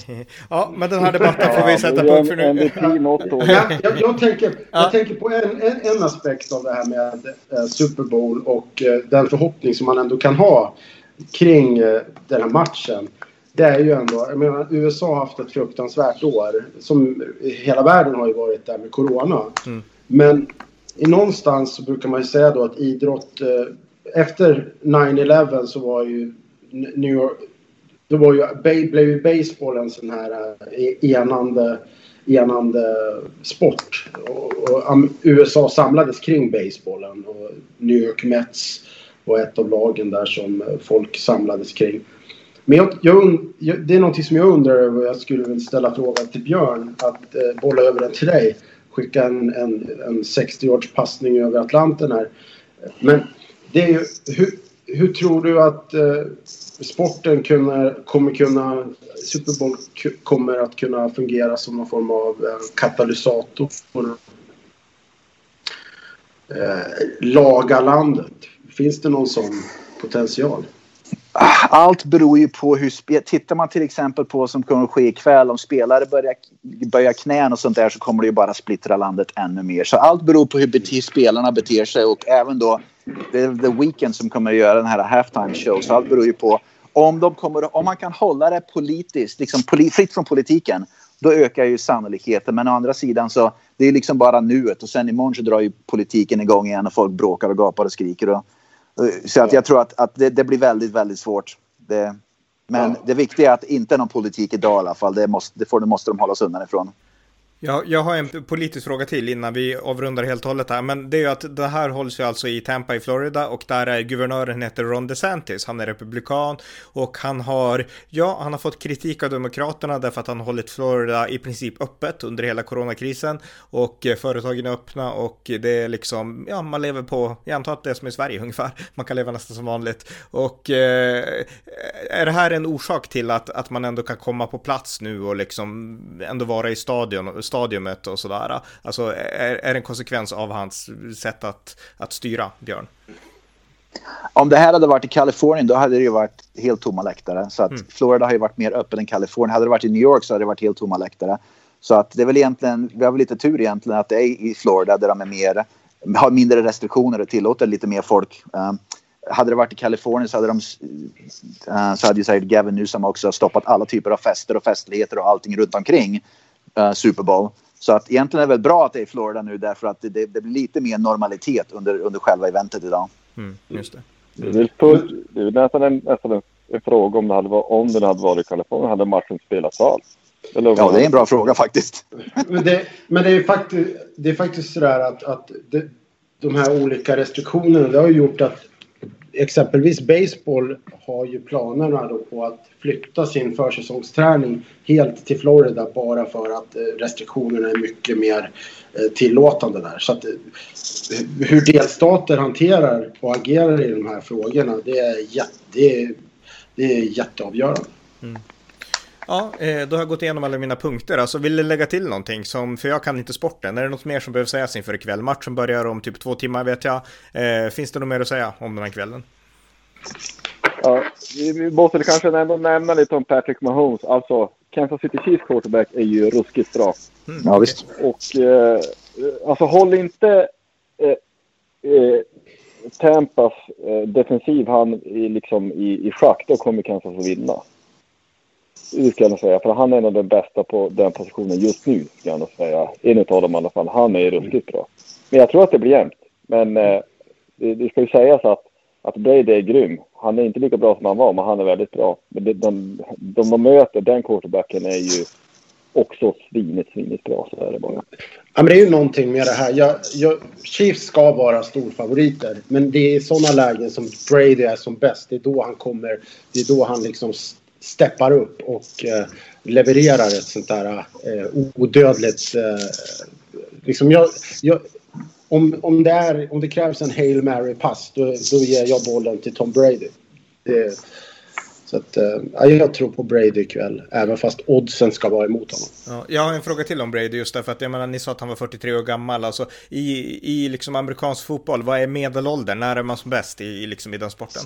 Ja, men den här debatten får vi sätta punkt för nu. jag, jag, jag, tänker, jag tänker på en, en, en aspekt av det här med uh, Super Bowl och uh, den förhoppning som man ändå kan ha kring uh, den här matchen. Det är ju ändå, jag menar, U S A har haft ett fruktansvärt år. Som hela världen har ju varit där med corona. Mm. Men i någonstans så brukar man ju säga då att idrott, uh, efter nine eleven så var ju New York... Då var ju, blev ju baseball en sån här enande, enande sport. Och, och U S A samlades kring baseballen. Och New York Mets var ett av lagen där som folk samlades kring. Men jag, jag, det är någonting som jag undrar över. Jag skulle vilja ställa frågan till Björn. Att eh, bolla över den till dig. Skicka en, en, en sextio-års passning över Atlanten här. Men det är ju... Hur, hur tror du att eh, sporten kunna, kommer kunna, Super Bowl k- kommer att kunna fungera som någon form av eh, katalysator för eh, laga landet? Finns det någon sån potential? Allt beror ju på hur... Spe- Tittar man till exempel på som kommer att ske ikväll, om spelare börjar böja knän och sånt där, så kommer det ju bara splittra landet ännu mer. Så allt beror på hur bete- spelarna beter sig, och även då The, the Weeknd som kommer att göra den här halftime show. Så allt beror ju på om de kommer, om man kan hålla det politiskt, liksom poli, fritt från politiken, då ökar ju sannolikheten. Men å andra sidan så det är liksom bara nuet, och sen imorgon så drar ju politiken igång igen och folk bråkar och gapar och skriker och, så att jag tror att, att det, det blir väldigt väldigt svårt. Det, men ja. Det viktiga är att inte någon politik idag i alla fall. Det måste, det får, det måste de hålla sig undan ifrån. Ja, jag har en politisk fråga till innan vi avrundar helt och hållet här. Men det är ju att det här hålls ju alltså i Tampa i Florida, och där är guvernören heter Ron DeSantis. Han är republikan och han har, ja, han har fått kritik av demokraterna därför att han har hållit Florida i princip öppet under hela coronakrisen, och företagen är öppna och det är liksom, ja, man lever på, jag antar att det är som i Sverige ungefär. Man kan leva nästan som vanligt. Och eh, är det här en orsak till att, att man ändå kan komma på plats nu och liksom ändå vara i stadion stadiumet och sådär? Alltså är, är det en konsekvens av hans sätt att, att styra, Björn? Om det här hade varit i Kalifornien, då hade det ju varit helt tomma läktare. Så att mm. Florida har ju varit mer öppen än Kalifornien. Hade det varit i New York så hade det varit helt tomma läktare. Så att det är väl egentligen, vi har väl lite tur egentligen att det är i Florida där de är mer, har mindre restriktioner och tillåter lite mer folk. Um, hade det varit i Kalifornien så hade de uh, så hade ju säkert Gavin Newsom också stoppat alla typer av fester och festligheter och allting runt omkring Uh, Super Bowl. Så att egentligen är det väl bra att det är i Florida nu, därför att det, det, det blir lite mer normalitet under, under själva eventet idag. Mm, just det. Det är väl fullt, det är nästan en, nästan en, en fråga om det hade varit, om den hade varit i Kalifornien hade matchen spelats alls. Eller ja, det är en bra fråga faktiskt. Men det, men det är faktiskt det är faktiskt sådär att, att det, de här olika restriktionerna, det har ju gjort att exempelvis baseball har ju planerna då på att flytta sin försäsongsträning helt till Florida, bara för att restriktionerna är mycket mer tillåtande där. Så att hur delstater hanterar och agerar i de här frågorna, det är, jätte, det är, det är jätteavgörande. Mm. Ja, då har jag gått igenom alla mina punkter. Alltså, vill du lägga till någonting? Som, för jag kan inte sporten. Är det något mer som behöver sägas inför ikväll? Matchen börjar om typ två timmar, vet jag. Eh, finns det något mer att säga om den här kvällen? Ja, vi måste kanske ändå nämna lite om Patrick Mahomes. Alltså, Kansas City Chiefs quarterback är ju ruskigt bra. Mm, ja, visst. Och eh, alltså håll inte eh, eh, Tampas eh, defensiv han i, liksom, i, i schack, då kommer Kansas att vinna. Det ska jag nog säga, för han är en av de bästa på den positionen just nu, ska jag nog säga. En av dem i alla fall, han är ruskigt bra. Men jag tror att det blir jämnt. Men eh, det, det ska ju sägas att, att Brady är grym. Han är inte lika bra som han var, men han är väldigt bra. Men det, de, de, de möter, den quarterbacken är ju också svinigt, svinigt bra, så är det bara. Ja, men det är ju någonting med det här. Jag, jag, Chiefs ska vara storfavoriter. Men det är sådana lägen som Brady är som bäst. Det är då han kommer, det är då han liksom steppar upp och eh, levererar ett sånt där eh, odödligt eh, liksom jag, jag om, om, det är, om det krävs en Hail Mary-pass, då, då ger jag bollen till Tom Brady. Det, så att, ja, jag tror på Brady ikväll, även fast oddsen ska vara emot honom. Ja, jag har en fråga till om Brady just därför att jag menar, ni sa att han var fyrtiotre år gammal. Alltså, i, i liksom amerikansk fotboll, vad är medelåldern? När är man som bäst i, i, liksom i den sporten?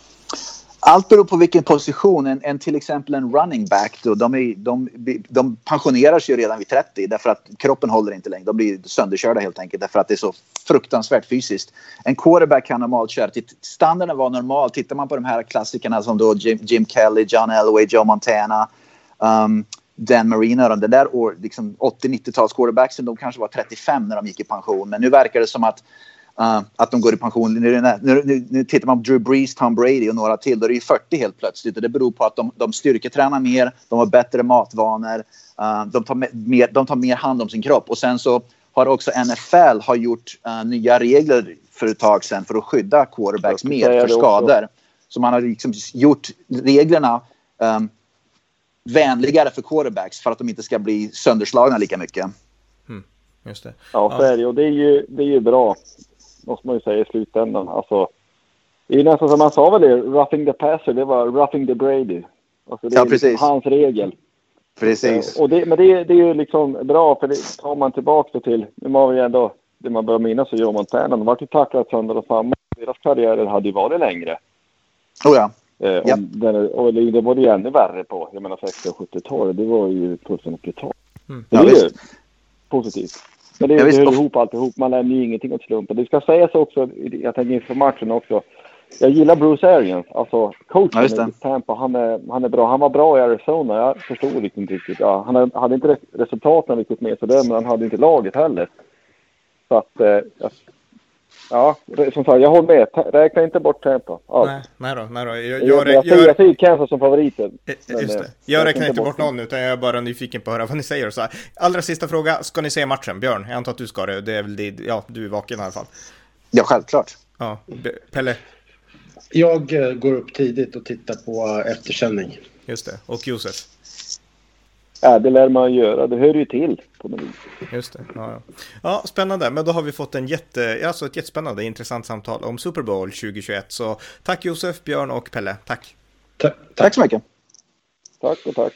Allt beror på vilken position. En, en till exempel en running back då, de, är, de, de pensionerar sig ju redan vid trettio därför att kroppen håller inte längre. De blir sönderkörda helt enkelt därför att det är så fruktansvärt fysiskt. En quarterback kan normalt köra. Standarden var normal. Tittar man på de här klassikerna som då Jim, Jim Kelly, John Elway, Joe Montana, um, Dan Marino, de där år, liksom åttio-nittio-tals quarterbacksen, de kanske var trettiofem när de gick i pension. Men nu verkar det som att Uh, att de går i pension. Nu, nu, nu, nu tittar man på Drew Brees, Tom Brady och några till. Då är det ju fyrtio helt plötsligt. Och det beror på att de, de styrketränar mer. De har bättre matvanor. Uh, de, tar mer, de tar mer hand om sin kropp. Och sen så har också N F L har gjort uh, nya regler för ett tag sedan för att skydda quarterbacks mer för skador. Så man har liksom gjort reglerna um, vänligare för quarterbacks för att de inte ska bli sönderslagna lika mycket. Mm, just det. Ja, så är det. Och det är ju, det är ju bra. Måste man ju säga i slutändan. Alltså, det är nästan som man sa väl det, roughing the passer, det var roughing the Brady. Alltså, det är ja, precis. Liksom hans regel. Precis. Och det, men det, det är ju liksom bra, för det tar man tillbaka till, nu har vi ändå, det man börjar minnas så Joe Montana, de var ju tacklat sönder och samman. Deras karriärer hade ju varit längre. Oh ja. Eh, ja. Och, den, och det var det ju ännu värre på, jag menar sextio- och sjuttio-talet, det var ju fullständigt brutalt. Mm. Det ja, är visst. ju positivt. Men det, ja, det visst. hör ihop alltihop. Man lämnar ju ingenting åt slumpen. Det ska sägas också, jag tänker inför matchen också. Jag gillar Bruce Arians, alltså coachen ja, i Tampa. Han är, han är bra. Han var bra i Arizona. Jag förstod inte riktigt. Ja, han hade inte resultaten riktigt med sig där, men han hade inte laget heller. Så att, eh, ja, som sagt, jag håller med. Räkna inte bort Tampa. Ja. Nej, nej då. Nej då. Jag, jag, jag, jag, jag, jag ser Kansas som favoriten. Just det. Jag räknar inte bort någon, utan jag är bara nyfiken på att höra vad ni säger. Så här. Allra sista fråga, ska ni se matchen? Björn, jag antar att du ska det. Det är väl det, ja, du är vaken i alla fall. Ja, självklart. Ja, Pelle? Jag uh, går upp tidigt och tittar på uh, eftersändning. Just det. Och Josef? Ja, det lär man göra. Det hör ju till på något vis. Just det. Ja, ja. ja, spännande. Men då har vi fått en jätte, alltså ett jättespännande, intressant samtal om Super Bowl tjugohundratjugoett. Så tack Josef, Björn och Pelle. Tack. Ta- tack. Tack så mycket. Tack och tack.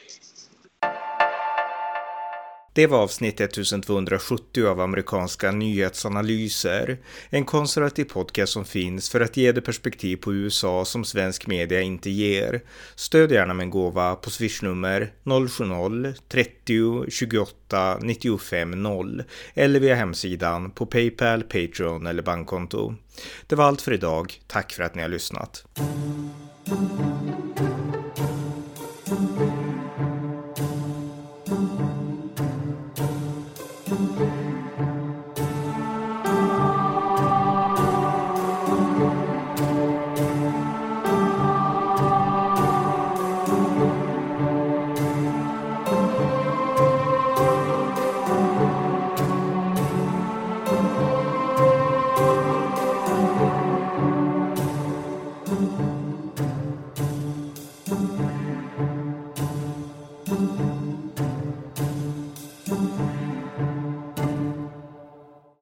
Det var avsnitt ettusentvåhundrasjuttio av amerikanska nyhetsanalyser. En konservativ podcast som finns för att ge det perspektiv på U S A som svensk media inte ger. Stöd gärna med en gåva på swishnummer noll sju noll trettio tjugoåtta nittiofem noll eller via hemsidan på PayPal, Patreon eller bankkonto. Det var allt för idag. Tack för att ni har lyssnat.